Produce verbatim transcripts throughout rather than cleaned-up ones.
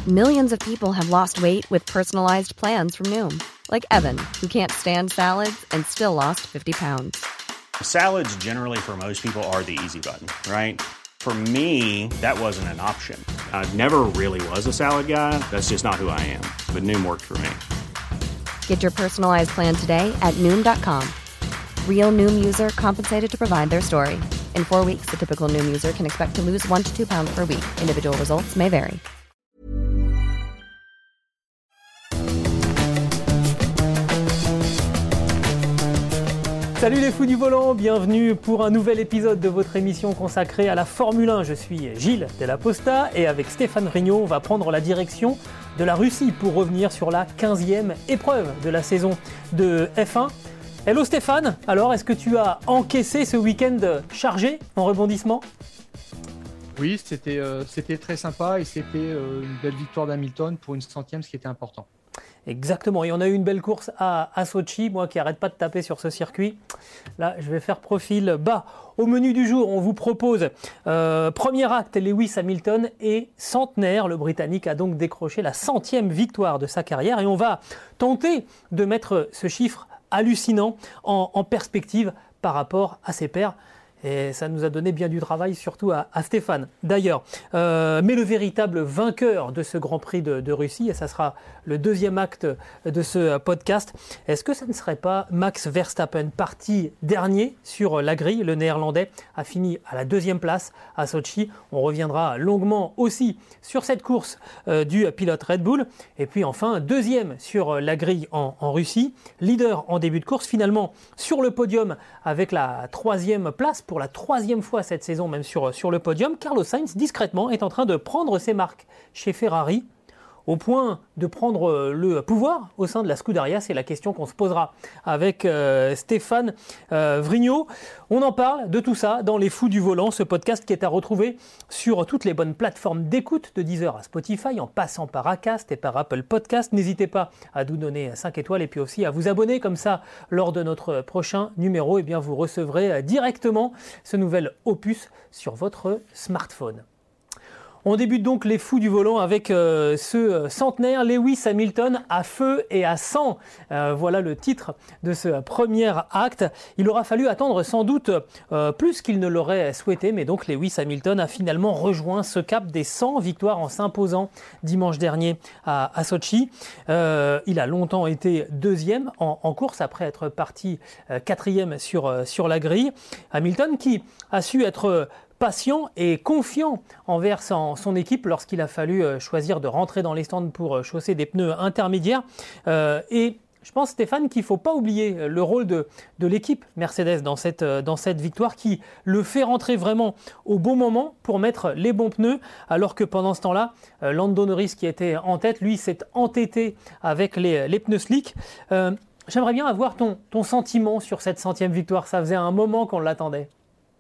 Millions of people have lost weight with personalized plans from Noom. Like Evan, who can't stand salads and still lost fifty pounds. Salads generally for most people are the easy button, right? For me, that wasn't an option. I never really was a salad guy. That's just not who I am. But Noom worked for me. Get your personalized plan today at Noom dot com. Real Noom user compensated to provide their story. In four weeks, the typical Noom user can expect to lose one to two pounds per week. Individual results may vary. Salut les fous du volant, bienvenue pour un nouvel épisode de votre émission consacrée à la Formule un. Je suis Gilles Della Posta et avec Stéphane Vrignot, on va prendre la direction de la Russie pour revenir sur la quinzième épreuve de la saison de F un. Hello Stéphane, alors est-ce que tu as encaissé ce week-end chargé en rebondissements ? Oui, c'était, euh, c'était très sympa et c'était euh, une belle victoire d'Hamilton pour une centième, ce qui était important. Exactement, et on a eu une belle course à, à Sochi, moi qui n'arrête pas de taper sur ce circuit. Là, je vais faire profil bas. Au menu du jour, on vous propose euh, premier acte, Lewis Hamilton est centenaire. Le Britannique a donc décroché la centième victoire de sa carrière et on va tenter de mettre ce chiffre hallucinant en, en perspective par rapport à ses pairs. Et ça nous a donné bien du travail, surtout à, à Stéphane. D'ailleurs, euh, mais le véritable vainqueur de ce Grand Prix de, de Russie, et ça sera le deuxième acte de ce podcast, est-ce que ça ne serait pas Max Verstappen, parti dernier sur la grille? Le Néerlandais a fini à la deuxième place à Sochi. On reviendra longuement aussi sur cette course euh, du pilote Red Bull. Et puis enfin, deuxième sur la grille en, en Russie, leader en début de course, finalement sur le podium avec la troisième place. Pour la troisième fois cette saison, même sur, sur le podium, Carlos Sainz, discrètement, est en train de prendre ses marques chez Ferrari, au point de prendre le pouvoir au sein de la Scuderia. C'est la question qu'on se posera avec euh, Stéphane euh, Vrignot. On en parle de tout ça dans Les Fous du Volant, ce podcast qui est à retrouver sur toutes les bonnes plateformes d'écoute, de Deezer à Spotify, en passant par Acast et par Apple Podcast. N'hésitez pas à nous donner cinq étoiles et puis aussi à vous abonner, comme ça, lors de notre prochain numéro, eh bien, vous recevrez directement ce nouvel opus sur votre smartphone. On débute donc les fous du volant avec euh, ce centenaire, Lewis Hamilton à feu et à sang. Euh, voilà le titre de ce premier acte. Il aura fallu attendre sans doute euh, plus qu'il ne l'aurait souhaité, mais donc Lewis Hamilton a finalement rejoint ce cap des cent victoires en s'imposant dimanche dernier à, à Sochi. Euh, il a longtemps été deuxième en, en course après être parti euh, quatrième sur, euh, sur la grille. Hamilton qui a su être patient et confiant envers son, son équipe lorsqu'il a fallu choisir de rentrer dans les stands pour chausser des pneus intermédiaires. Euh, et je pense, Stéphane, qu'il ne faut pas oublier le rôle de, de l'équipe Mercedes dans cette, dans cette victoire qui le fait rentrer vraiment au bon moment pour mettre les bons pneus, alors que pendant ce temps-là, Lando Norris, qui était en tête, lui, s'est entêté avec les, les pneus slick. Euh, j'aimerais bien avoir ton, ton sentiment sur cette centième victoire. Ça faisait un moment qu'on l'attendait.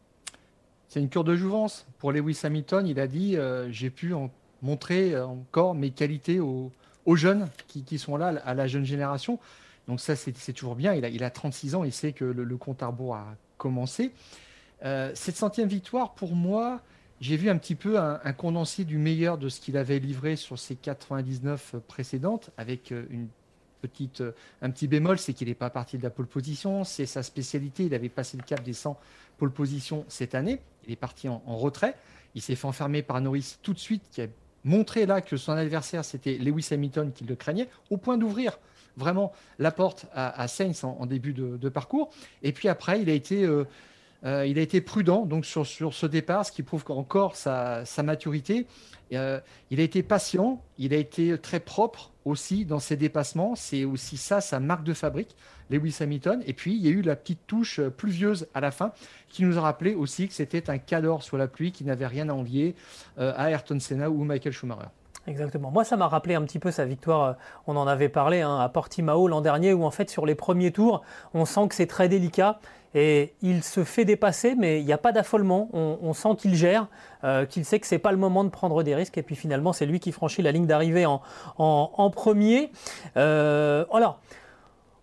C'est une cure de jouvence. Pour Lewis Hamilton, il a dit euh, « j'ai pu en montrer encore mes qualités aux, aux jeunes qui, qui sont là, à la jeune génération ». Donc ça, c'est, c'est toujours bien. Il a, il a trente-six ans, il sait que le, le compte à rebours a commencé. Euh, cette centième victoire, pour moi, j'ai vu un petit peu un, un condensé du meilleur de ce qu'il avait livré sur ses quatre-vingt-dix-neuf précédentes, avec une petite, un petit bémol, c'est qu'il n'est pas parti de la pole position. C'est sa spécialité. Il avait passé le cap des cent pole position cette année. Il est parti en, en retrait. Il s'est fait enfermer par Norris tout de suite, qui a montré là que son adversaire, c'était Lewis Hamilton qui le craignait, au point d'ouvrir vraiment la porte à, à Sainz en, en début de, de parcours. Et puis après, il a été, euh, euh, il a été prudent donc sur, sur ce départ, ce qui prouve encore sa, sa maturité. Euh, il a été patient, il a été très propre aussi dans ses dépassements. C'est aussi ça, sa marque de fabrique, Lewis Hamilton. Et puis, il y a eu la petite touche pluvieuse à la fin qui nous a rappelé aussi que c'était un cador sous la pluie qui n'avait rien à envier euh, à Ayrton Senna ou Michael Schumacher. Exactement. Moi, ça m'a rappelé un petit peu sa victoire, on en avait parlé hein, à Portimao l'an dernier, où en fait, sur les premiers tours, on sent que c'est très délicat et il se fait dépasser, mais il n'y a pas d'affolement. On, on sent qu'il gère, euh, qu'il sait que ce n'est pas le moment de prendre des risques et puis finalement, c'est lui qui franchit la ligne d'arrivée en, en, en premier. Euh, alors,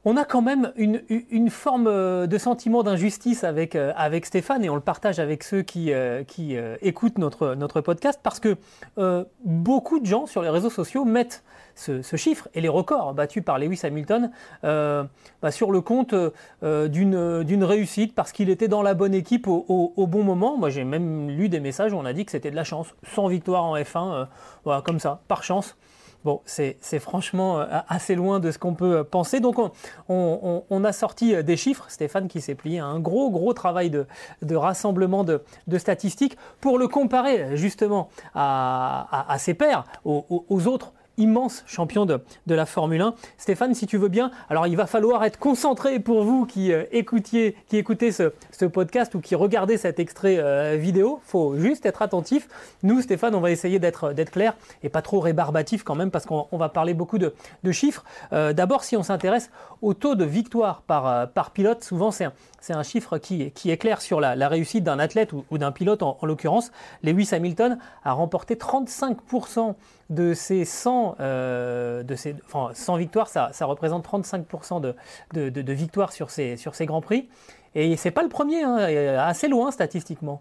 On a quand même une, une forme de sentiment d'injustice avec, avec Stéphane et on le partage avec ceux qui, euh, qui euh, écoutent notre, notre podcast parce que euh, beaucoup de gens sur les réseaux sociaux mettent ce, ce chiffre et les records battus par Lewis Hamilton euh, bah, sur le compte euh, d'une, d'une réussite parce qu'il était dans la bonne équipe au, au, au bon moment. Moi j'ai même lu des messages où on a dit que c'était de la chance, cent victoires en F un, euh, voilà, comme ça, par chance. Bon, c'est, c'est franchement assez loin de ce qu'on peut penser. Donc, on, on, on a sorti des chiffres. Stéphane qui s'est plié à un gros, gros travail de, de rassemblement de, de statistiques pour le comparer justement à, à, à ses pairs, aux, aux autres immense champion de, de la Formule un. Stéphane, si tu veux bien, alors il va falloir être concentré pour vous qui euh, écoutiez, qui écoutez ce, ce podcast ou qui regardez cet extrait euh, vidéo. Il faut juste être attentif. Nous, Stéphane, on va essayer d'être, d'être clair et pas trop rébarbatif quand même parce qu'on on va parler beaucoup de, de chiffres. Euh, d'abord, si on s'intéresse au taux de victoire par, euh, par pilote, souvent c'est un, c'est un chiffre qui, qui est clair sur la, la réussite d'un athlète ou, ou d'un pilote en, en l'occurrence. Lewis Hamilton a remporté trente-cinq pour cent de ces cent, euh, de ces, enfin, cent victoires, ça, ça représente trente-cinq pour cent de, de, de, de victoires sur ces, sur ces Grands Prix. Et c'est pas le premier, hein, assez loin statistiquement.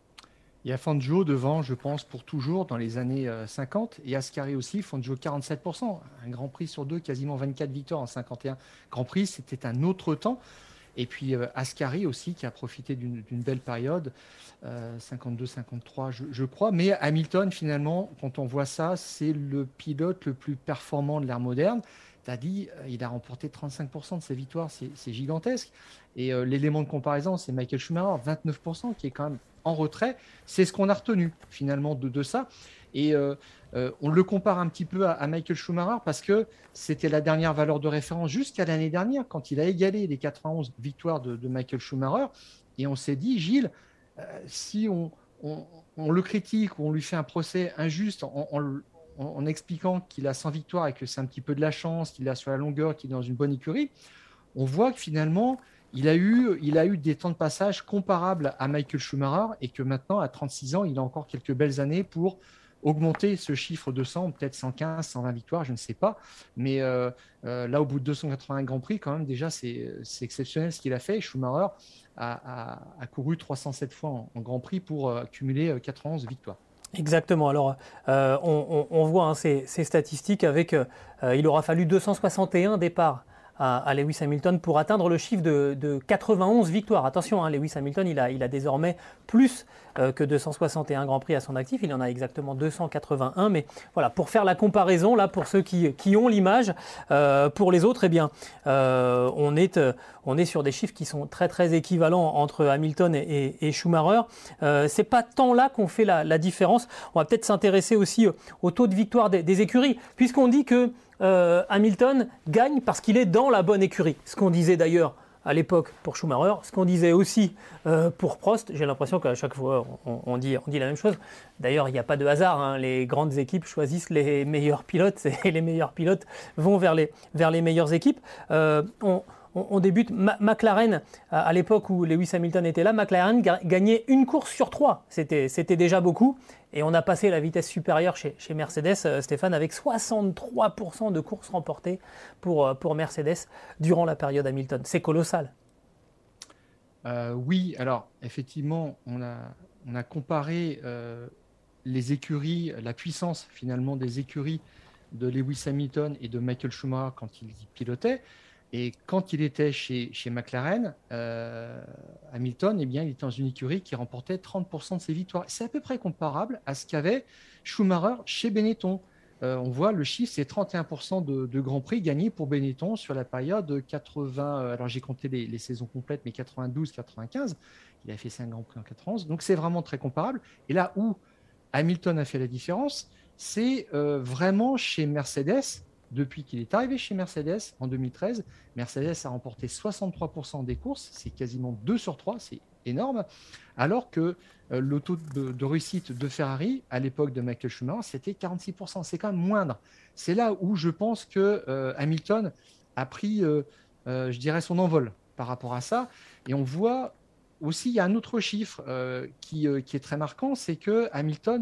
Il y a Fangio devant, je pense, pour toujours dans les années cinquante. Et Ascari aussi, Fangio quarante-sept pour cent. Un Grand Prix sur deux, quasiment vingt-quatre victoires en cinquante et un Grand Prix. C'était un autre temps. Et puis euh, Ascari aussi, qui a profité d'une, d'une belle période, euh, cinquante-deux cinquante-trois, je, je crois. Mais Hamilton, finalement, quand on voit ça, c'est le pilote le plus performant de l'ère moderne. Tu as dit, euh, il a remporté trente-cinq pour cent de ses victoires, c'est, c'est gigantesque. Et euh, l'élément de comparaison, c'est Michael Schumacher, vingt-neuf pour cent, qui est quand même en retrait. C'est ce qu'on a retenu, finalement, de, de ça. Et euh, euh, on le compare un petit peu à, à Michael Schumacher parce que c'était la dernière valeur de référence jusqu'à l'année dernière quand il a égalé les quatre-vingt-onze victoires de, de Michael Schumacher. Et on s'est dit, Gilles, euh, si on, on, on le critique ou on lui fait un procès injuste en, en, en, en expliquant qu'il a cent victoires et que c'est un petit peu de la chance, qu'il a sur la longueur, qu'il est dans une bonne écurie, on voit que finalement, il a eu, il a eu des temps de passage comparables à Michael Schumacher et que maintenant, à trente-six ans, il a encore quelques belles années pour augmenter ce chiffre de cent, peut-être cent quinze, cent vingt victoires, je ne sais pas. Mais euh, euh, là, au bout de deux cent quatre-vingts Grands Prix, quand même, déjà, c'est, c'est exceptionnel ce qu'il a fait. Schumacher a, a, a couru trois cent sept fois en, en Grand Prix pour euh, accumuler quatre-vingt-onze victoires. Exactement. Alors, euh, on, on, on voit hein, ces, ces statistiques avec, euh, il aura fallu deux cent soixante et un départs à, à Lewis Hamilton pour atteindre le chiffre de, de quatre-vingt-onze victoires. Attention, hein, Lewis Hamilton, il a, il a désormais plus euh, que deux cent soixante et un Grands Prix à son actif. Il en a exactement deux cent quatre-vingt-un. Mais voilà, pour faire la comparaison, là, pour ceux qui, qui ont l'image, euh, pour les autres, eh bien, euh, on, est, euh, on est sur des chiffres qui sont très, très équivalents entre Hamilton et, et, et Schumacher. Euh, c'est pas tant là qu'on fait la, la différence. On va peut-être s'intéresser aussi au taux de victoire des, des écuries, puisqu'on dit que Euh, Hamilton gagne parce qu'il est dans la bonne écurie. Ce qu'on disait d'ailleurs à l'époque pour Schumacher, ce qu'on disait aussi euh, pour Prost. J'ai l'impression qu'à chaque fois on, on, dit, on dit la même chose. D'ailleurs, il n'y a pas de hasard, hein. Les grandes équipes choisissent les meilleurs pilotes et les meilleurs pilotes vont vers les, vers les meilleures équipes. Euh, on, on, on débute Ma- McLaren, à, à l'époque où Lewis Hamilton était là, McLaren ga- gagnait une course sur trois. C'était, c'était déjà beaucoup. Et on a passé la vitesse supérieure chez, chez Mercedes, euh, Stéphane, avec soixante-trois pour cent de courses remportées pour, euh, pour Mercedes durant la période Hamilton. C'est colossal. Euh, oui, alors effectivement, on a, on a comparé euh, les écuries, la puissance finalement des écuries de Lewis Hamilton et de Michael Schumacher quand il pilotait. Et quand il était chez, chez McLaren, euh, Hamilton, eh bien, il était dans une écurie qui remportait trente pour cent de ses victoires. C'est à peu près comparable à ce qu'avait Schumacher chez Benetton. Euh, on voit le chiffre, c'est trente et un pour cent de, de Grands Prix gagnés pour Benetton sur la période quatre-vingts. Alors j'ai compté les, les saisons complètes, mais quatre-vingt-douze quatre-vingt-quinze. Il a fait cinq Grands Prix en quatre-vingt-onze. Donc c'est vraiment très comparable. Et là où Hamilton a fait la différence, c'est euh, vraiment chez Mercedes. Depuis qu'il est arrivé chez Mercedes en deux mille treize, Mercedes a remporté soixante-trois pour cent des courses, c'est quasiment deux sur trois, c'est énorme, alors que euh, le taux de, de réussite de Ferrari, à l'époque de Michael Schumacher, c'était quarante-six pour cent, c'est quand même moindre. C'est là où je pense que euh, Hamilton a pris, euh, euh, je dirais, son envol par rapport à ça, et on voit aussi, il y a un autre chiffre euh, qui, euh, qui est très marquant, c'est que Hamilton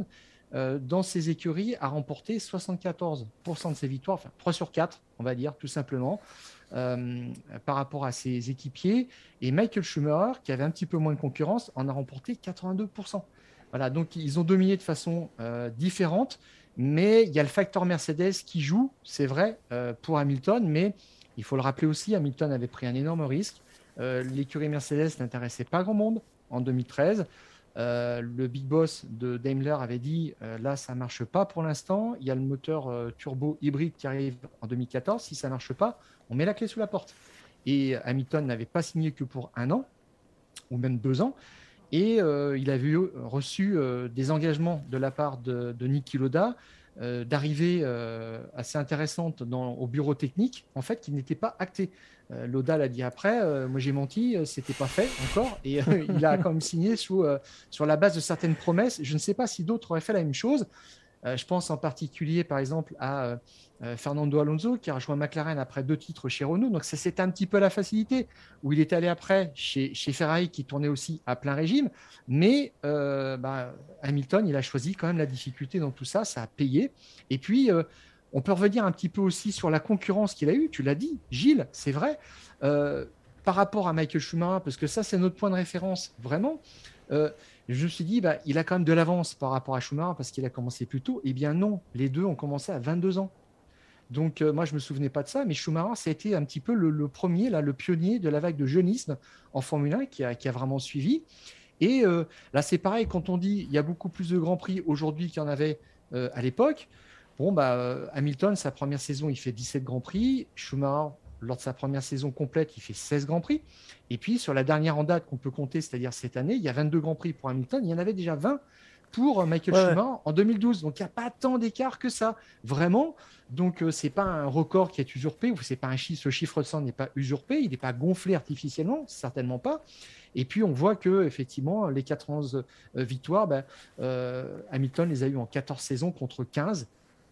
euh, dans ses écuries, a remporté soixante-quatorze pour cent de ses victoires, enfin trois sur quatre, on va dire, tout simplement, euh, par rapport à ses équipiers. Et Michael Schumacher, qui avait un petit peu moins de concurrence, en a remporté quatre-vingt-deux pour cent. Voilà, donc ils ont dominé de façon euh, différente, mais il y a le facteur Mercedes qui joue, c'est vrai, euh, pour Hamilton, mais il faut le rappeler aussi, Hamilton avait pris un énorme risque. Euh, l'écurie Mercedes n'intéressait pas grand monde en deux mille treize. Euh, le big boss de Daimler avait dit euh, là, ça ne marche pas pour l'instant. Il y a le moteur euh, turbo hybride qui arrive en deux mille quatorze. Si ça ne marche pas, on met la clé sous la porte. Et Hamilton n'avait pas signé que pour un an, ou même deux ans. Et euh, il avait reçu euh, des engagements de la part de, de Niki Lauda euh, d'arrivée euh, assez intéressante dans, au bureau technique, en fait, qui n'était pas acté. Euh, Lauda l'a dit après, euh, moi j'ai menti, euh, c'était pas fait encore, et euh, il a quand même signé sous, euh, sur la base de certaines promesses. Je ne sais pas si d'autres auraient fait la même chose. Euh, je pense en particulier, par exemple, à euh, euh, Fernando Alonso, qui a rejoint McLaren après deux titres chez Renault. Donc, ça, c'était un petit peu la facilité, où il est allé après chez, chez Ferrari, qui tournait aussi à plein régime. Mais euh, bah, Hamilton, il a choisi quand même la difficulté dans tout ça. Ça a payé. Et puis, euh, on peut revenir un petit peu aussi sur la concurrence qu'il a eue. Tu l'as dit, Gilles, c'est vrai. Euh, par rapport à Michael Schumacher, parce que ça, c'est notre point de référence, vraiment. Euh, je me suis dit, bah, il a quand même de l'avance par rapport à Schumacher parce qu'il a commencé plus tôt. Eh bien non, les deux ont commencé à vingt-deux ans. Donc euh, moi, je ne me souvenais pas de ça, mais Schumacher, ça a été un petit peu le, le premier, là, le pionnier de la vague de jeunisme en Formule un qui a, qui a vraiment suivi. Et euh, là, c'est pareil, quand on dit il y a beaucoup plus de Grands Prix aujourd'hui qu'il y en avait euh, à l'époque. Bon, bah, euh, Hamilton, sa première saison, il fait dix-sept Grands Prix. Schumacher, lors de sa première saison complète, il fait seize Grands Prix. Et puis, sur la dernière en date qu'on peut compter, c'est-à-dire cette année, il y a vingt-deux Grands Prix pour Hamilton. Il y en avait déjà vingt pour Michael ouais, Schumacher ouais. en deux mille douze. Donc, il n'y a pas tant d'écart que ça, vraiment. Donc, euh, ce n'est pas un record qui est usurpé, ou c'est pas un chiffre, ce chiffre de cent n'est pas usurpé, il n'est pas gonflé artificiellement, certainement pas. Et puis, on voit que effectivement, les quatorze euh, victoires, ben, euh, Hamilton les a eues en quatorze saisons contre quinze.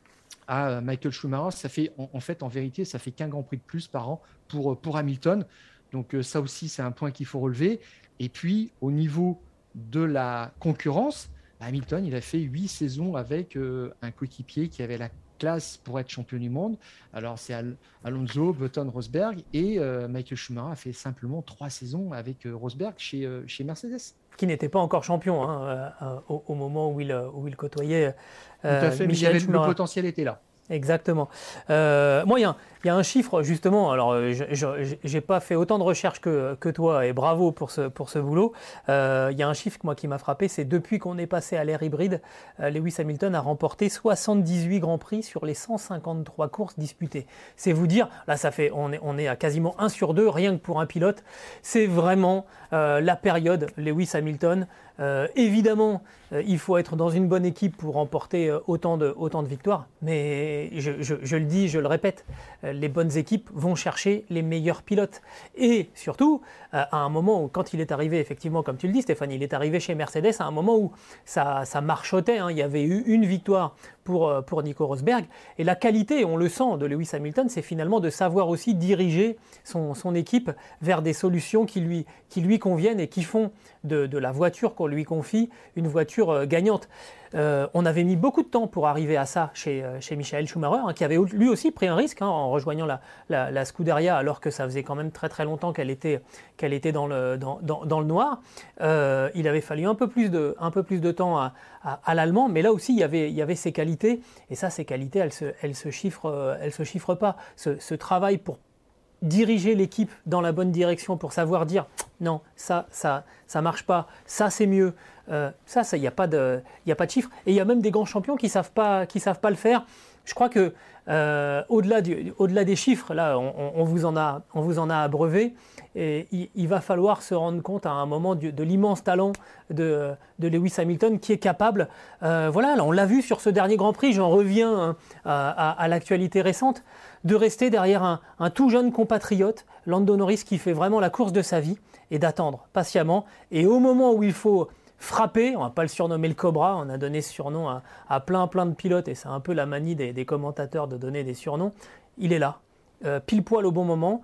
À Michael Schumacher, ça fait en, en fait, en vérité, ça fait qu'un Grand Prix de plus par an pour, pour Hamilton. Donc euh, ça aussi, c'est un point qu'il faut relever. Et puis, au niveau de la concurrence, Hamilton, il a fait huit saisons avec euh, un coéquipier qui avait la classe pour être champion du monde. Alors, c'est Al- Alonso, Button, Rosberg. Et euh, Michael Schumacher a fait simplement trois saisons avec euh, Rosberg chez, euh, chez Mercedes. Qui n'était pas encore champion hein, euh, au, au moment où il, où il côtoyait euh, Tout à fait, mais il y avait, le potentiel était là. Exactement. Euh, moi, il y, y a un chiffre, justement, alors je n'ai pas fait autant de recherches que, que toi, et bravo pour ce, pour ce boulot. Euh, il y a un chiffre moi, qui m'a frappé, c'est depuis qu'on est passé à l'ère hybride, euh, Lewis Hamilton a remporté soixante-dix-huit Grands Prix sur les cent cinquante-trois courses disputées. C'est vous dire, là ça fait, on est, on est à quasiment un sur deux, rien que pour un pilote. C'est vraiment euh, la période Lewis Hamilton. Euh, évidemment, euh, il faut être dans une bonne équipe pour remporter euh, autant, de, autant de victoires, mais je, je, je le dis, je le répète, euh, les bonnes équipes vont chercher les meilleurs pilotes. Et surtout, euh, à un moment où, quand il est arrivé, effectivement, comme tu le dis Stéphane, il est arrivé chez Mercedes à un moment où ça, ça marchotait, hein, il y avait eu une victoire pour, euh, pour Nico Rosberg, et la qualité, on le sent, de Lewis Hamilton, c'est finalement de savoir aussi diriger son, son équipe vers des solutions qui lui, qui lui conviennent et qui font de, de la voiture qu'on lui confie une voiture euh, gagnante. Euh, on avait mis beaucoup de temps pour arriver à ça chez, euh, chez Michael Schumacher, hein, qui avait lui aussi pris un risque hein, en rejoignant la, la, la Scuderia, alors que ça faisait quand même très très longtemps qu'elle était, qu'elle était dans, le, dans, dans, dans le noir. Euh, il avait fallu un peu plus de, un peu plus de temps à, à, à l'Allemand, mais là aussi il y avait, il y avait ses qualités, et ça, ces qualités, elles ne se, elles se, chiffrent, elles se chiffrent pas. Ce, ce travail pour diriger l'équipe dans la bonne direction, pour savoir dire non, ça, ça, ça marche pas, ça c'est mieux, euh, ça, ça, il n'y a pas de, il y a pas de chiffres. Et il y a même des grands champions qui savent pas, qui savent pas le faire. Je crois que euh, au-delà du, au-delà des chiffres, là, on, on vous en a, on vous en a abreuvé. Et il, il va falloir se rendre compte à un moment de, de l'immense talent de, de Lewis Hamilton qui est capable. Euh, voilà, là, on l'a vu sur ce dernier Grand Prix. J'en reviens hein, à, à, à l'actualité récente, de rester derrière un, un tout jeune compatriote, Lando Norris, qui fait vraiment la course de sa vie, et d'attendre patiemment. Et au moment où il faut frapper, on ne va pas le surnommer le Cobra, on a donné ce surnom à, à plein plein de pilotes, et c'est un peu la manie des, des commentateurs de donner des surnoms, il est là, euh, pile poil au bon moment.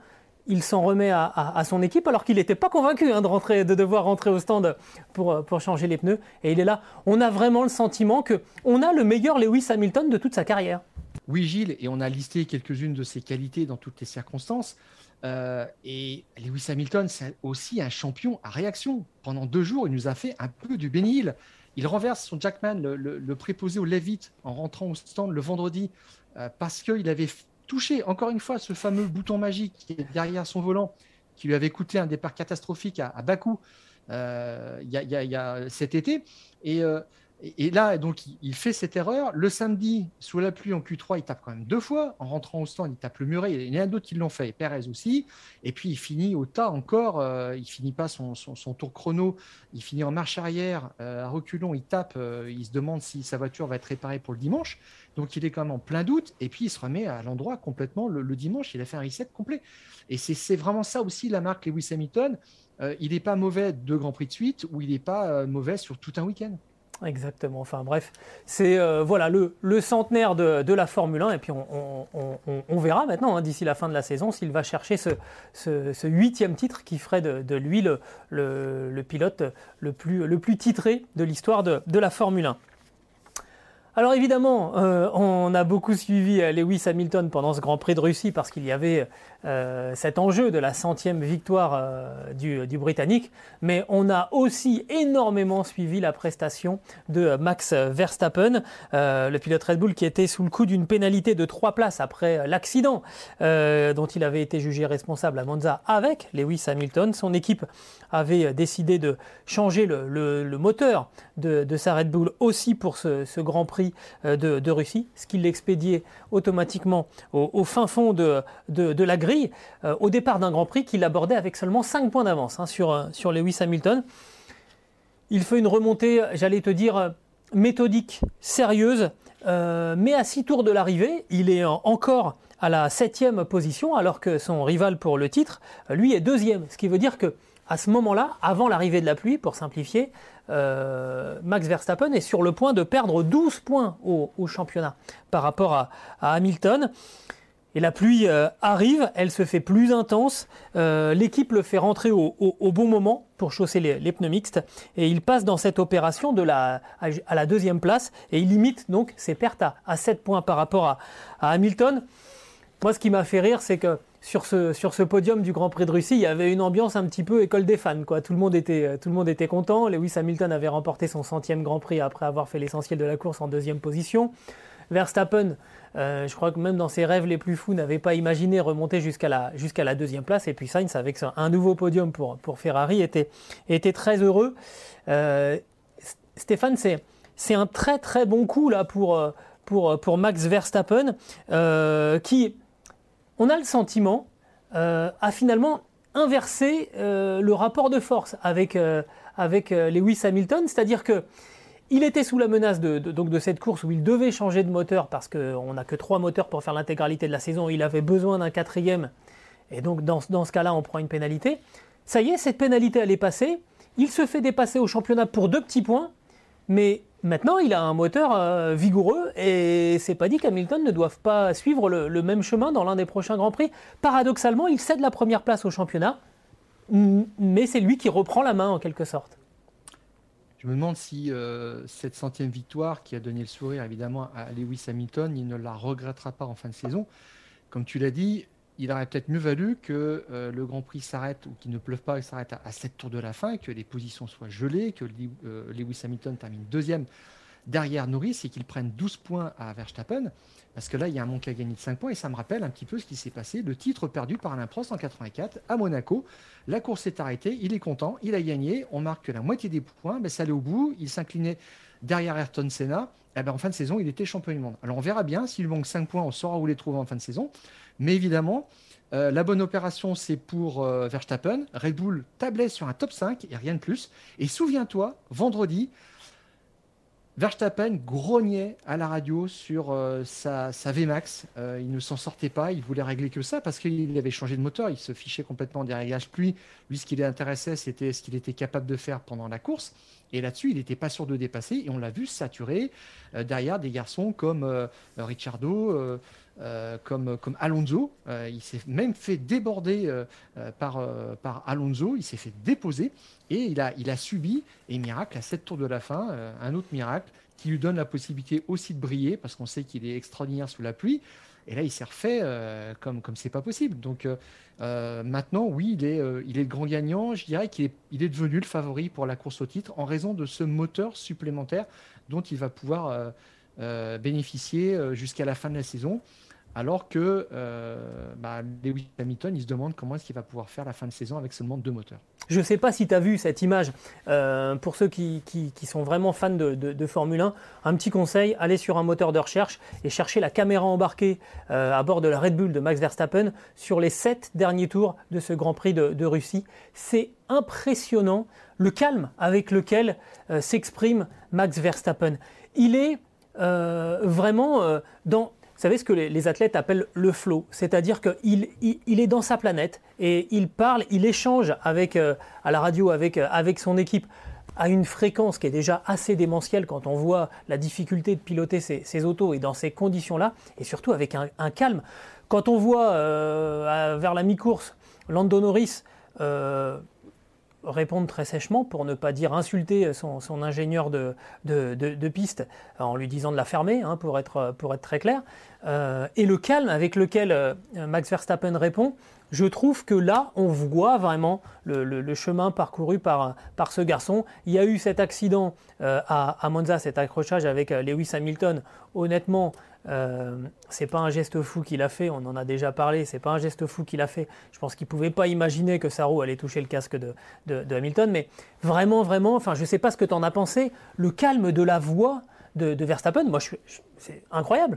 il s'en remet à, à, à son équipe alors qu'il n'était pas convaincu hein, de, rentrer, de devoir rentrer au stand pour, pour changer les pneus. Et il est là. On a vraiment le sentiment qu'on a le meilleur Lewis Hamilton de toute sa carrière. Oui, Gilles, et on a listé quelques-unes de ses qualités dans toutes les circonstances. Euh, et Lewis Hamilton, c'est aussi un champion à réaction. Pendant deux jours, il nous a fait un peu du bénil. Il renverse son Jackman, le, le, le préposé au Levit, en rentrant au stand le vendredi, euh, parce qu'il avait touché, encore une fois, ce fameux bouton magique qui est derrière son volant, qui lui avait coûté un départ catastrophique à, à Bakou euh, il y, y, y a cet été. Et, euh, et, et là, donc, il, il fait cette erreur. Le samedi, sous la pluie en Q trois, il tape quand même deux fois. En rentrant au stand, il tape le muret. Il y en a d'autres qui l'ont fait, et Perez aussi. Et puis, il finit au tas encore. Euh, il finit pas son, son, son tour chrono. Il finit en marche arrière, euh, à reculons. Il tape. Euh, il se demande si sa voiture va être réparée pour le dimanche. Donc, il est quand même en plein doute. Et puis, il se remet à l'endroit complètement le, le dimanche. Il a fait un reset complet. Et c'est, c'est vraiment ça aussi la marque Lewis Hamilton. Euh, il n'est pas mauvais deux Grands Prix de suite ou il n'est pas euh, mauvais sur tout un week-end. Exactement. Enfin bref, c'est euh, voilà, le, le centenaire de, de la Formule un. Et puis, on, on, on, on verra maintenant, hein, d'ici la fin de la saison, s'il va chercher ce, ce, ce huitième titre qui ferait de, de lui le, le, le pilote le plus, le plus titré de l'histoire de, de la Formule un. Alors évidemment, euh, on a beaucoup suivi Lewis Hamilton pendant ce Grand Prix de Russie parce qu'il y avait euh, cet enjeu de la centième victoire euh, du, du Britannique, mais on a aussi énormément suivi la prestation de Max Verstappen, euh, le pilote Red Bull qui était sous le coup d'une pénalité de trois places après l'accident euh, dont il avait été jugé responsable à Monza avec Lewis Hamilton. Son équipe avait décidé de changer le, le, le moteur de, de sa Red Bull aussi pour ce, ce Grand Prix De, de Russie, ce qui l'expédiait automatiquement au, au fin fond de, de, de la grille, euh, au départ d'un Grand Prix qu'il abordait avec seulement cinq points d'avance hein, sur, sur Lewis Hamilton. Il fait une remontée, j'allais te dire, méthodique, sérieuse, euh, mais à six tours de l'arrivée, il est encore à la septième position, alors que son rival pour le titre, lui, est deuxième. Ce qui veut dire que à ce moment-là, avant l'arrivée de la pluie, pour simplifier, euh, Max Verstappen est sur le point de perdre douze points au, au championnat par rapport à, à Hamilton. Et la pluie euh, arrive, elle se fait plus intense, euh, l'équipe le fait rentrer au, au, au bon moment pour chausser les, les pneus mixtes, et il passe dans cette opération de la, à, à la deuxième place, et il limite donc ses pertes à, à sept points par rapport à, à Hamilton. Moi, ce qui m'a fait rire, c'est que Sur ce, sur ce podium du Grand Prix de Russie, il y avait une ambiance un petit peu école des fans, quoi. Tout le monde était, tout le monde était content. Lewis Hamilton avait remporté son centième Grand Prix après avoir fait l'essentiel de la course en deuxième position. Verstappen, euh, je crois que même dans ses rêves les plus fous, n'avait pas imaginé remonter jusqu'à la, jusqu'à la deuxième place. Et puis Sainz, avec un nouveau podium pour, pour Ferrari, était, était très heureux. Euh, Stéphane, c'est, c'est un très très bon coup là, pour, pour, pour Max Verstappen, euh, qui... on a le sentiment, euh, a finalement inversé euh, le rapport de force avec, euh, avec euh, Lewis Hamilton, c'est-à-dire qu'il était sous la menace de, de, donc de cette course où il devait changer de moteur parce qu'on n'a que trois moteurs pour faire l'intégralité de la saison, il avait besoin d'un quatrième, et donc dans, dans ce cas-là on prend une pénalité. Ça y est, cette pénalité elle est passée, il se fait dépasser au championnat pour deux petits points, mais maintenant, il a un moteur euh, vigoureux et c'est pas dit qu'Hamilton ne doive pas suivre le, le même chemin dans l'un des prochains Grands Prix. Paradoxalement, il cède la première place au championnat, mais c'est lui qui reprend la main en quelque sorte. Je me demande si euh, cette centième victoire qui a donné le sourire évidemment à Lewis Hamilton, il ne la regrettera pas en fin de saison. Comme tu l'as dit, il aurait peut-être mieux valu que euh, le Grand Prix s'arrête ou qu'il ne pleuve pas et s'arrête à, à sept tours de la fin, que les positions soient gelées, que euh, Lewis Hamilton termine deuxième derrière Norris et qu'il prenne douze points à Verstappen, parce que là, il y a un manque à gagner de cinq points et ça me rappelle un petit peu ce qui s'est passé, le titre perdu par Alain Prost en quatre-vingt-quatre à Monaco. La course s'est arrêtée, il est content, il a gagné, on marque que la moitié des points, ben, ça allait au bout, il s'inclinait derrière Ayrton Senna, et ben, en fin de saison, il était champion du monde. Alors on verra bien, s'il manque cinq points, on saura où les trouver en fin de saison. Mais évidemment, euh, la bonne opération, c'est pour euh, Verstappen. Red Bull tablait sur un top cinq et rien de plus. Et souviens-toi, vendredi, Verstappen grognait à la radio sur euh, sa, sa V MAX. Euh, il ne s'en sortait pas. Il voulait régler que ça parce qu'il avait changé de moteur. Il se fichait complètement des réglages pluie. Lui, ce qui l'intéressait, c'était ce qu'il était capable de faire pendant la course. Et là-dessus, il n'était pas sûr de dépasser. Et on l'a vu saturer euh, derrière des garçons comme euh, Ricciardo, euh, euh, comme, comme Alonso. Euh, il s'est même fait déborder euh, euh, par, euh, par Alonso. Il s'est fait déposer. Et il a, il a subi, et miracle, à sept tours de la fin, euh, un autre miracle qui lui donne la possibilité aussi de briller, parce qu'on sait qu'il est extraordinaire sous la pluie. Et là, il s'est refait euh, comme comme c'est pas possible. Donc euh, euh, maintenant, oui, il est, euh, il est le grand gagnant. Je dirais qu'il est, il est devenu le favori pour la course au titre en raison de ce moteur supplémentaire dont il va pouvoir euh, euh, bénéficier euh, jusqu'à la fin de la saison. Alors que euh, bah, Lewis Hamilton, il se demande comment est-ce qu'il va pouvoir faire la fin de saison avec seulement deux moteurs. Je ne sais pas si tu as vu cette image. Euh, pour ceux qui, qui, qui sont vraiment fans de, de, de Formule un, un petit conseil, allez sur un moteur de recherche et cherchez la caméra embarquée euh, à bord de la Red Bull de Max Verstappen sur les sept derniers tours de ce Grand Prix de, de Russie. C'est impressionnant le calme avec lequel euh, s'exprime Max Verstappen. Il est euh, vraiment euh, dans... Vous savez ce que les, les athlètes appellent le flow, c'est-à-dire qu'il il, il est dans sa planète et il parle, il échange avec, euh, à la radio avec, euh, avec son équipe à une fréquence qui est déjà assez démentielle quand on voit la difficulté de piloter ces, ces autos et dans ces conditions-là, et surtout avec un, un calme. Quand on voit euh, vers la mi-course Lando Norris euh, répondre très sèchement, pour ne pas dire insulter son, son ingénieur de, de, de, de piste en lui disant de la fermer, hein, pour, être, pour être très clair, euh, et le calme avec lequel euh, Max Verstappen répond, je trouve que là, on voit vraiment le, le, le chemin parcouru par, par ce garçon. Il y a eu cet accident euh, à, à Monza, cet accrochage avec euh, Lewis Hamilton. Honnêtement, euh, c'est pas un geste fou qu'il a fait, on en a déjà parlé, c'est pas un geste fou qu'il a fait. Je pense qu'il pouvait pas imaginer que sa roue allait toucher le casque de, de, de Hamilton, mais vraiment, vraiment, enfin, je sais pas ce que tu en as pensé, le calme de la voix de, de Verstappen, moi, je, je, c'est incroyable.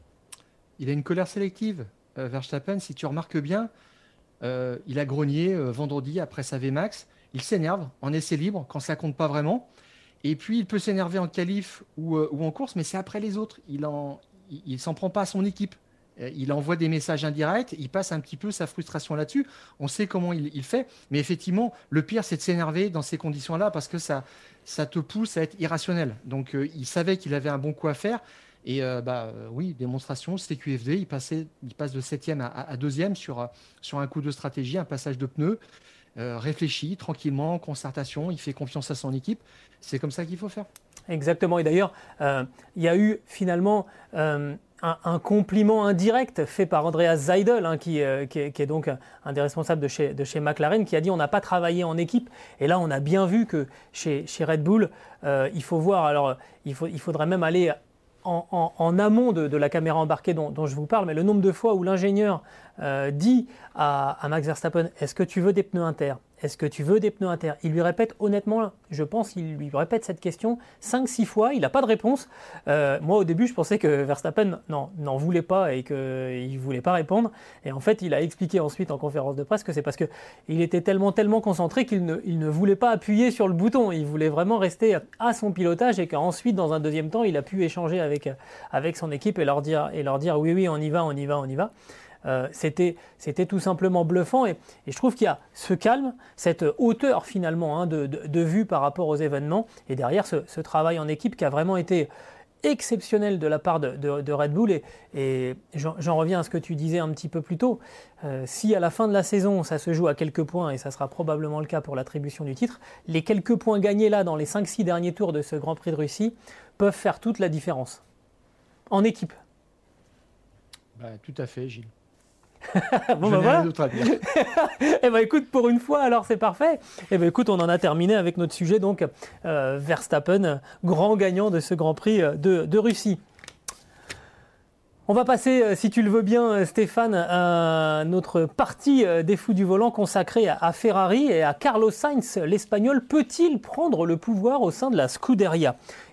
Il a une colère sélective, euh, Verstappen, si tu remarques bien. Euh, il a grogné euh, vendredi après sa V MAX. Il s'énerve en essai libre quand ça compte pas vraiment. Et puis il peut s'énerver en qualif ou, euh, ou en course, mais c'est après les autres. Il en, il, il s'en prend pas à son équipe. Euh, il envoie des messages indirects. Il passe un petit peu sa frustration là-dessus. On sait comment il, il fait, mais effectivement, le pire c'est de s'énerver dans ces conditions-là parce que ça, ça te pousse à être irrationnel. Donc euh, il savait qu'il avait un bon coup à faire. Et euh, bah, euh, oui, démonstration, C Q F D, il, passait, il passe de septième à, à deuxième sur, sur un coup de stratégie, un passage de pneus, euh, réfléchi, tranquillement, concertation, il fait confiance à son équipe. C'est comme ça qu'il faut faire. Exactement, et d'ailleurs, euh, il y a eu finalement euh, un, un compliment indirect fait par Andreas Seidl, hein, qui, euh, qui, est, qui est donc un des responsables de chez, de chez McLaren, qui a dit on n'a pas travaillé en équipe. Et là, on a bien vu que chez, chez Red Bull, euh, il faut voir, alors il, faut, il faudrait même aller... En, en, en amont de, de la caméra embarquée dont, dont je vous parle, mais le nombre de fois où l'ingénieur euh, dit à, à Max Verstappen « Est-ce que tu veux des pneus inter ? Est-ce que tu veux des pneus inter ?» Il lui répète honnêtement, je pense qu'il lui répète cette question cinq six fois, il n'a pas de réponse. Euh, moi au début je pensais que Verstappen non, n'en voulait pas et qu'il ne voulait pas répondre. Et en fait il a expliqué ensuite en conférence de presse que c'est parce qu'il était tellement tellement concentré qu'il ne, il ne voulait pas appuyer sur le bouton. Il voulait vraiment rester à son pilotage et qu'ensuite dans un deuxième temps il a pu échanger avec, avec son équipe et leur dire, et leur dire oui oui on y va, on y va, on y va. Euh, c'était, c'était tout simplement bluffant et, et je trouve qu'il y a ce calme, cette hauteur finalement hein, de, de, de vue par rapport aux événements et derrière ce, ce travail en équipe qui a vraiment été exceptionnel de la part de, de, de Red Bull et, et j'en, j'en reviens à ce que tu disais un petit peu plus tôt, euh, si à la fin de la saison ça se joue à quelques points et ça sera probablement le cas pour l'attribution du titre, les quelques points gagnés là dans les cinq six derniers tours de ce Grand Prix de Russie peuvent faire toute la différence en équipe. Bah, tout à fait Gilles. Bon, ben voilà. Eh ben écoute, pour une fois, alors c'est parfait. Eh ben écoute, on en a terminé avec notre sujet, donc euh, Verstappen, grand gagnant de ce Grand Prix de, de Russie. On va passer, si tu le veux bien, Stéphane, à notre partie des fous du volant consacrée à Ferrari et à Carlos Sainz, l'Espagnol. Peut-il prendre le pouvoir au sein de la Scuderia ?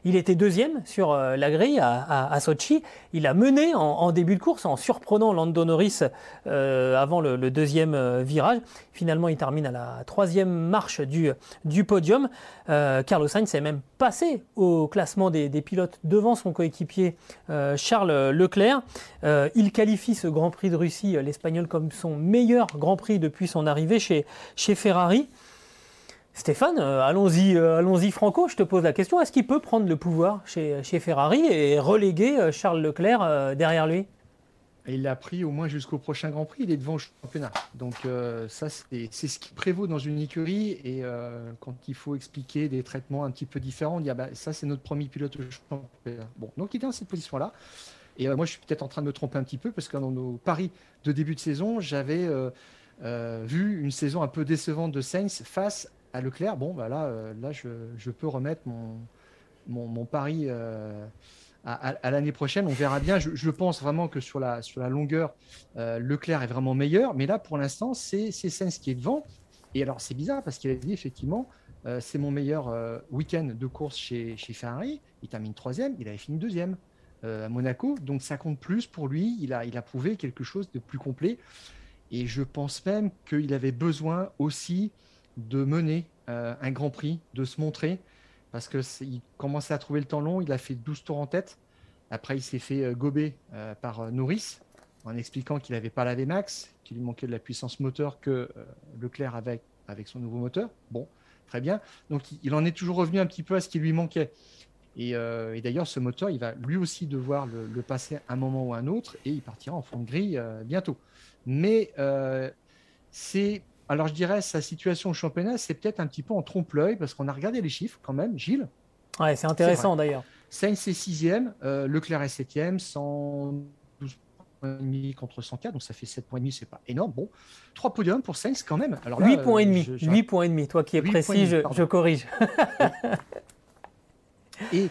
Il était deuxième sur euh, la grille à, à, à Sochi. Il a mené en, en début de course en surprenant Lando Norris euh, avant le, le deuxième euh, virage. Finalement, il termine à la troisième marche du, du podium. Euh, Carlos Sainz est même passé au classement des, des pilotes devant son coéquipier euh, Charles Leclerc. Euh, il qualifie ce Grand Prix de Russie, l'Espagnol, comme son meilleur Grand Prix depuis son arrivée chez, chez Ferrari. Stéphane, euh, allons-y, euh, allons-y franco, je te pose la question. Est-ce qu'il peut prendre le pouvoir chez, chez Ferrari et reléguer euh, Charles Leclerc euh, derrière lui ? Et il l'a pris au moins jusqu'au prochain Grand Prix, il est devant au championnat. Donc euh, ça, c'est, c'est ce qui prévaut dans une écurie. Et euh, quand il faut expliquer des traitements un petit peu différents, on dit ah bah, ça, c'est notre premier pilote au championnat. Bon, donc il est dans cette position-là. Et euh, moi, je suis peut-être en train de me tromper un petit peu parce que dans nos paris de début de saison, j'avais euh, euh, vu une saison un peu décevante de Sainz face à Leclerc. Bon, bah là, euh, là je, je peux remettre mon, mon, mon pari euh, à, à, à l'année prochaine. On verra bien. Je, je pense vraiment que sur la, sur la longueur, euh, Leclerc est vraiment meilleur. Mais là, pour l'instant, c'est, c'est Sainz qui est devant. Et alors, c'est bizarre parce qu'il a dit effectivement, euh, c'est mon meilleur euh, week-end de course chez, chez Ferrari. Il termine troisième. Il avait fini deuxième euh, à Monaco. Donc, ça compte plus pour lui. Il a, il a prouvé quelque chose de plus complet. Et je pense même qu'il avait besoin aussi de mener euh, un Grand Prix, de se montrer, parce qu'il commençait à trouver le temps long, il a fait douze tours en tête, après il s'est fait euh, gober euh, par euh, Norris, en expliquant qu'il n'avait pas la V MAX, qu'il lui manquait de la puissance moteur que euh, Leclerc avait avec son nouveau moteur. Bon, très bien. Donc il, il en est toujours revenu un petit peu à ce qui lui manquait. Et, euh, et d'ailleurs, ce moteur, il va lui aussi devoir le, le passer un moment ou un autre, et il partira en fond de grille euh, bientôt. Mais euh, c'est... Alors, je dirais, sa situation au championnat, c'est peut-être un petit peu en trompe-l'œil, parce qu'on a regardé les chiffres quand même, Gilles. Ouais, c'est intéressant c'est d'ailleurs. Sainz est sixième, euh, Leclerc est septième, cent douze points et demi contre cent quatre, donc ça fait sept points et demi, c'est pas énorme. Bon, trois podiums pour Sainz quand même. Alors là, huit points et demi, je, je... huit points et demi, toi qui es précis, je, je corrige. et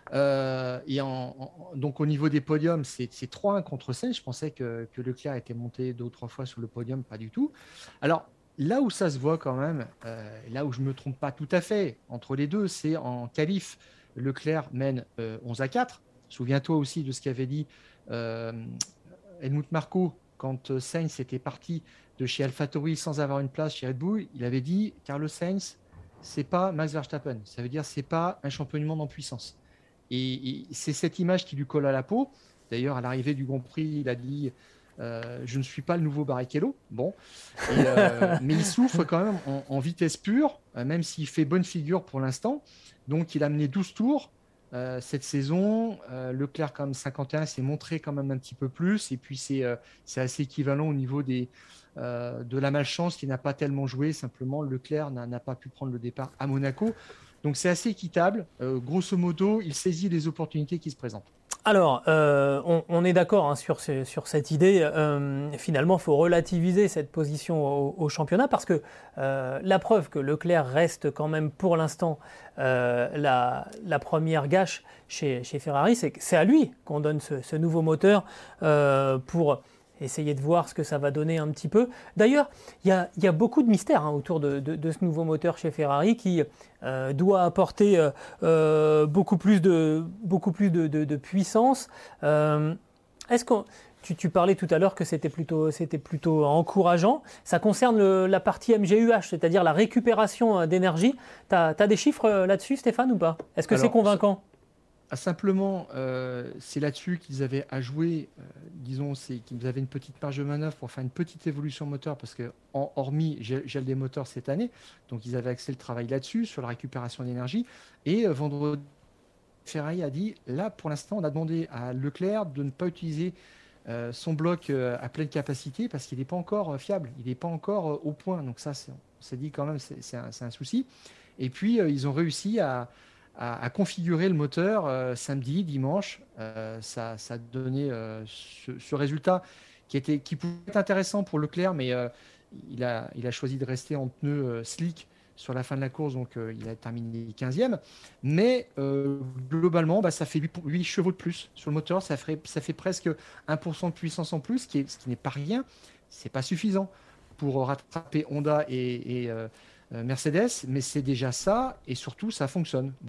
euh, et en, en, donc au niveau des podiums, c'est, c'est trois un contre Sainz. Je pensais que, que Leclerc était monté deux ou trois fois sur le podium, pas du tout. Alors, là où ça se voit quand même, euh, là où je ne me trompe pas tout à fait entre les deux, c'est en qualif, Leclerc mène euh, onze à quatre. Souviens-toi aussi de ce qu'avait dit euh, Helmut Marko quand Sainz était parti de chez AlphaTauri sans avoir une place chez Red Bull. Il avait dit Carlos Sainz, c'est pas Max Verstappen. Ça veut dire c'est pas un champion du monde en puissance. Et, et c'est cette image qui lui colle à la peau. D'ailleurs, à l'arrivée du Grand Prix, il a dit Euh, je ne suis pas le nouveau Barrichello, bon, et, euh, mais il souffre quand même en, en vitesse pure, euh, même s'il fait bonne figure pour l'instant. Donc il a mené douze tours euh, cette saison. Euh, Leclerc, quand même, cinquante et un, s'est montré quand même un petit peu plus, et puis c'est, euh, c'est assez équivalent au niveau des, euh, de la malchance qui n'a pas tellement joué. Simplement, Leclerc n'a, n'a pas pu prendre le départ à Monaco. Donc c'est assez équitable. Euh, grosso modo, il saisit les opportunités qui se présentent. Alors, euh, on, on est d'accord hein, sur, ce, sur cette idée. Euh, finalement, il faut relativiser cette position au, au championnat parce que euh, la preuve que Leclerc reste quand même pour l'instant euh, la, la première gâche chez, chez Ferrari, c'est, c'est à lui qu'on donne ce, ce nouveau moteur euh, pour essayer de voir ce que ça va donner un petit peu. D'ailleurs, il y a, y a beaucoup de mystères hein, autour de, de, de ce nouveau moteur chez Ferrari qui euh, doit apporter euh, euh, beaucoup plus de, beaucoup plus de, de, de puissance. Euh, est-ce qu'on, tu, tu parlais tout à l'heure que c'était plutôt, c'était plutôt encourageant. Ça concerne le, la partie M G U H, c'est-à-dire la récupération d'énergie. Tu as des chiffres là-dessus, Stéphane, ou pas ? Est-ce que Alors, c'est convaincant ? Simplement, euh, c'est là-dessus qu'ils avaient à jouer, euh, disons, c'est qu'ils avaient une petite marge de manœuvre pour faire une petite évolution moteur, parce que, en, hormis gel, gel des moteurs cette année, donc ils avaient axé le travail là-dessus, sur la récupération d'énergie. Et euh, vendredi, Ferrari a dit, là, pour l'instant, on a demandé à Leclerc de ne pas utiliser euh, son bloc euh, à pleine capacité, parce qu'il n'est pas encore euh, fiable, il n'est pas encore euh, au point. Donc ça, c'est, on s'est dit quand même, c'est, c'est, un, c'est un souci. Et puis, euh, ils ont réussi à... À, à configurer le moteur euh, samedi, dimanche. Euh, ça, ça a donné euh, ce, ce résultat qui, était, qui pouvait être intéressant pour Leclerc, mais euh, il, a, il a choisi de rester en pneu euh, slick sur la fin de la course, donc euh, il a terminé quinzième. Mais euh, globalement, bah, ça fait huit chevaux de plus sur le moteur, ça, ferait, ça fait presque un pour cent de puissance en plus, ce qui, est, ce qui n'est pas rien, c'est pas suffisant pour rattraper Honda et, et euh, Mercedes, mais c'est déjà ça, et surtout, ça fonctionne. Bon,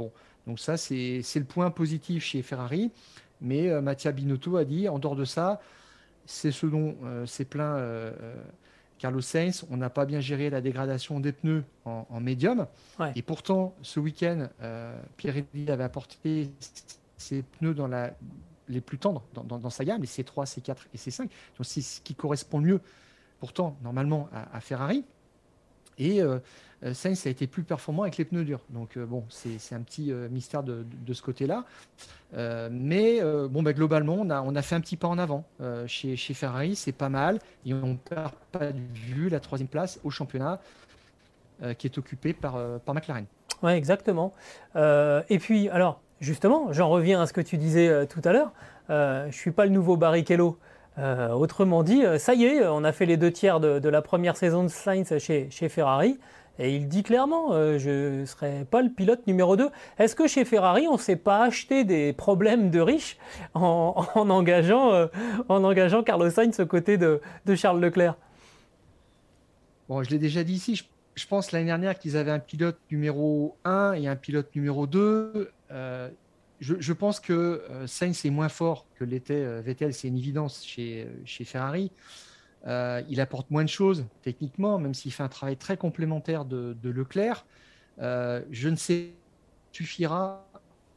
Donc ça, c'est, c'est le point positif chez Ferrari. Mais euh, Mattia Binotto a dit, en dehors de ça, c'est ce dont euh, s'est plaint euh, Carlos Sainz. On n'a pas bien géré la dégradation des pneus en, en médium. Ouais. Et pourtant, ce week-end, euh, Pirelli avait apporté ses pneus dans la, les plus tendres dans, dans, dans sa gamme, les C trois, C quatre et C cinq. Donc c'est ce qui correspond le mieux, pourtant, normalement, à, à Ferrari. Et euh, Sainz a été plus performant avec les pneus durs. Donc euh, bon, c'est, c'est un petit euh, mystère de, de, de ce côté-là. Euh, mais euh, bon, bah, globalement, on a, on a fait un petit pas en avant euh, chez, chez Ferrari. C'est pas mal. Et on ne perd pas de vue la troisième place au championnat euh, qui est occupée par, euh, par McLaren. Oui, exactement. Euh, et puis, alors, justement, j'en reviens à ce que tu disais euh, tout à l'heure. Euh, je ne suis pas le nouveau Barrichello. Euh, autrement dit, ça y est, on a fait les deux tiers de, de la première saison de Sainz chez, chez Ferrari et il dit clairement euh, je ne serai pas le pilote numéro deux. Est-ce que chez Ferrari, on ne s'est pas acheté des problèmes de riches en, en, engageant, euh, en engageant Carlos Sainz aux côtés de, de Charles Leclerc? Bon, je l'ai déjà dit ici, je, je pense l'année dernière qu'ils avaient un pilote numéro un et un pilote numéro deux. Euh, Je, je pense que euh, Sainz est moins fort que l'était euh, Vettel, c'est une évidence chez, chez Ferrari. Euh, il apporte moins de choses techniquement, même s'il fait un travail très complémentaire de, de Leclerc. Euh, je ne sais pas suffira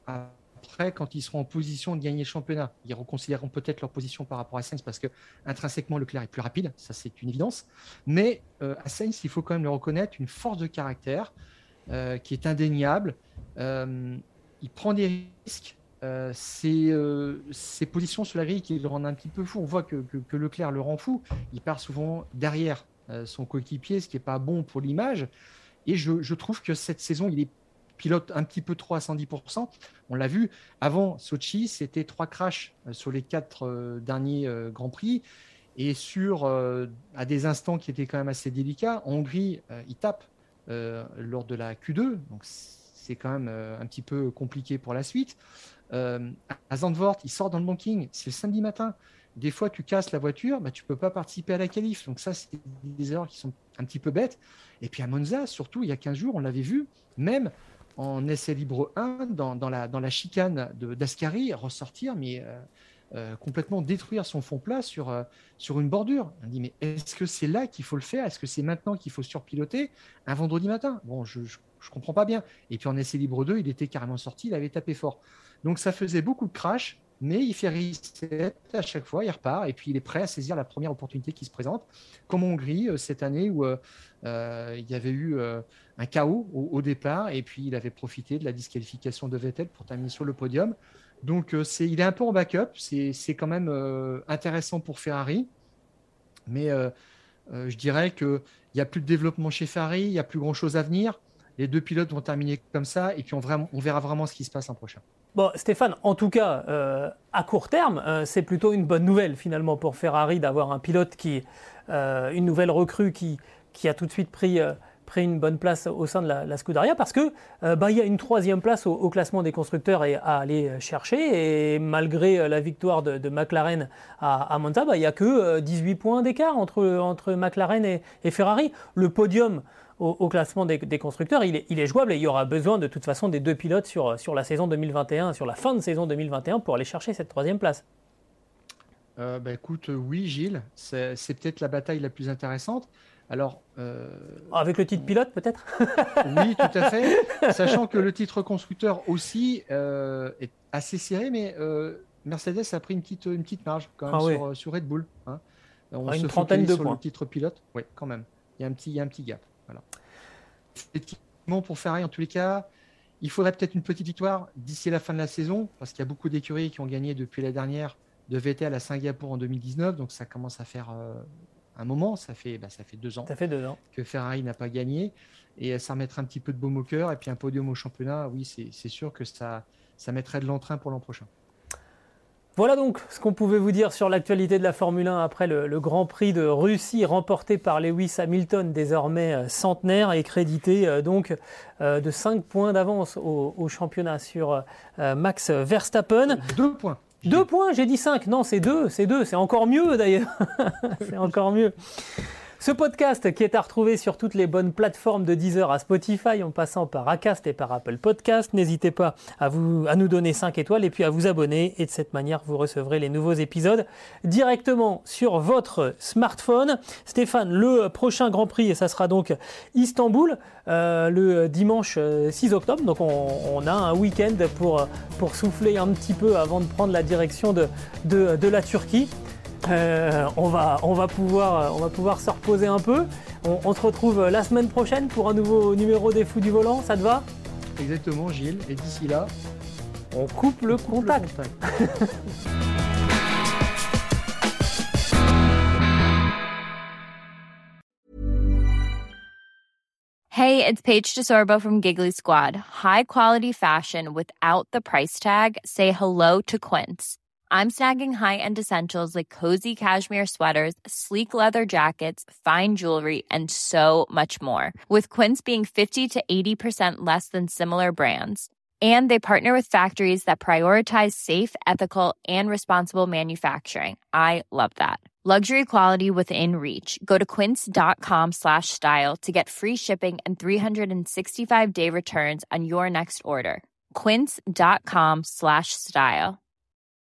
après quand ils seront en position de gagner le championnat. Ils reconsidéreront peut-être leur position par rapport à Sainz parce que intrinsèquement Leclerc est plus rapide, ça c'est une évidence. Mais euh, à Sainz, il faut quand même le reconnaître, une force de caractère euh, qui est indéniable. Euh, Il prend des risques. Euh, ses, euh, ses positions sur la grille qui le rendent un petit peu fou. On voit que, que, que Leclerc le rend fou. Il part souvent derrière euh, son coéquipier, ce qui n'est pas bon pour l'image. Et je, je trouve que cette saison, il est pilote un petit peu trop à cent dix pour cent. On l'a vu. Avant Sochi, c'était trois crashs euh, sur les quatre euh, derniers euh, Grands Prix. Et sur, euh, à des instants qui étaient quand même assez délicats, en Hongrie, euh, il tape euh, lors de la Q deux. Donc, c'est quand même euh, un petit peu compliqué pour la suite. Euh, à Zandvoort, il sort dans le banking, c'est le samedi matin. Des fois, tu casses la voiture, bah, tu ne peux pas participer à la qualif. Donc ça, c'est des erreurs qui sont un petit peu bêtes. Et puis à Monza, surtout, il y a quinze jours, on l'avait vu, même en essai libre un, dans, dans, la, dans la chicane de, d'Ascari, ressortir, mais euh, euh, complètement détruire son fond plat sur, euh, sur une bordure. On dit, mais est-ce que c'est là qu'il faut le faire? Est-ce que c'est maintenant qu'il faut surpiloter un vendredi matin? Bon, je ne je comprends pas bien. Et puis en essai libre deux, il était carrément sorti, il avait tapé fort. Donc ça faisait beaucoup de crash, mais il fait reset à chaque fois, il repart, et puis il est prêt à saisir la première opportunité qui se présente, comme en Hongrie euh, cette année où euh, euh, il y avait eu euh, un chaos au, au départ, et puis il avait profité de la disqualification de Vettel pour terminer sur le podium. Donc euh, c'est, il est un peu en backup, c'est, c'est quand même euh, intéressant pour Ferrari, mais euh, euh, je dirais qu'il n'y a plus de développement chez Ferrari, il n'y a plus grand-chose à venir. Les deux pilotes vont terminer comme ça, et puis on, vraiment, on verra vraiment ce qui se passe l'an prochain. Bon, Stéphane, en tout cas, euh, à court terme, euh, c'est plutôt une bonne nouvelle finalement pour Ferrari d'avoir un pilote qui, euh, une nouvelle recrue qui, qui a tout de suite pris, euh, pris une bonne place au sein de la, la Scuderia, parce que euh, bah, y a une troisième place au, au classement des constructeurs et à aller chercher, et malgré la victoire de, de McLaren à, à Monza, il bah, n'y a que dix-huit points d'écart entre, entre McLaren et, et Ferrari. Le podium Au, au classement des, des constructeurs, il est, il est jouable, et il y aura besoin de toute façon des deux pilotes sur, sur la saison deux mille vingt et un, sur la fin de saison deux mille vingt et un pour aller chercher cette troisième place. Euh, bah, écoute, oui Gilles, c'est, c'est peut-être la bataille la plus intéressante. Alors, euh... avec le titre pilote peut-être? Oui, tout à fait, sachant que le titre constructeur aussi euh, est assez serré, mais euh, Mercedes a pris une petite, une petite marge quand même ah, sur, oui. sur Red Bull. Hein. On ah, se une trentaine de sur points. Le titre pilote, oui, quand même. Il y a un petit, il y a un petit gap. Voilà. Effectivement, pour Ferrari, en tous les cas, il faudrait peut-être une petite victoire d'ici la fin de la saison, parce qu'il y a beaucoup d'écuries qui ont gagné depuis la dernière de Vettel à Singapour en deux mille dix-neuf, donc ça commence à faire euh, un moment, ça fait, bah, ça fait deux ans, ça fait deux ans que Ferrari n'a pas gagné, et ça remettrait un petit peu de baume au cœur, et puis un podium au championnat, oui, c'est, c'est sûr que ça, ça mettrait de l'entrain pour l'an prochain. Voilà donc ce qu'on pouvait vous dire sur l'actualité de la Formule un après le, le Grand Prix de Russie remporté par Lewis Hamilton, désormais centenaire et crédité euh, donc euh, de cinq points d'avance au, au championnat sur euh, Max Verstappen. Deux points. Deux points, j'ai dit cinq. Non, c'est deux, c'est deux, c'est encore mieux d'ailleurs. C'est encore mieux. Ce podcast qui est à retrouver sur toutes les bonnes plateformes de Deezer à Spotify, en passant par Acast et par Apple Podcast. N'hésitez pas à, vous, à nous donner cinq étoiles et puis à vous abonner. Et de cette manière, vous recevrez les nouveaux épisodes directement sur votre smartphone. Stéphane, le prochain Grand Prix, et ça sera donc Istanbul, euh, le dimanche six octobre. Donc on, on a un week-end pour, pour souffler un petit peu avant de prendre la direction de, de, de la Turquie. Euh, on, va, on, va pouvoir, on va pouvoir se reposer un peu. On, on se retrouve la semaine prochaine pour un nouveau numéro des Fous du Volant, ça te va ? Exactement, Gilles. Et d'ici là, on coupe le on coupe contact. Le contact. Hey, it's Paige DeSorbo from Giggly Squad. High quality fashion without the price tag. Say hello to Quince. I'm snagging high-end essentials like cozy cashmere sweaters, sleek leather jackets, fine jewelry, and so much more. With Quince being fifty to eighty percent less than similar brands. And they partner with factories that prioritize safe, ethical, and responsible manufacturing. I love that. Luxury quality within reach. Go to quince.com slash style to get free shipping and three sixty-five day returns on your next order. Quince.com slash style.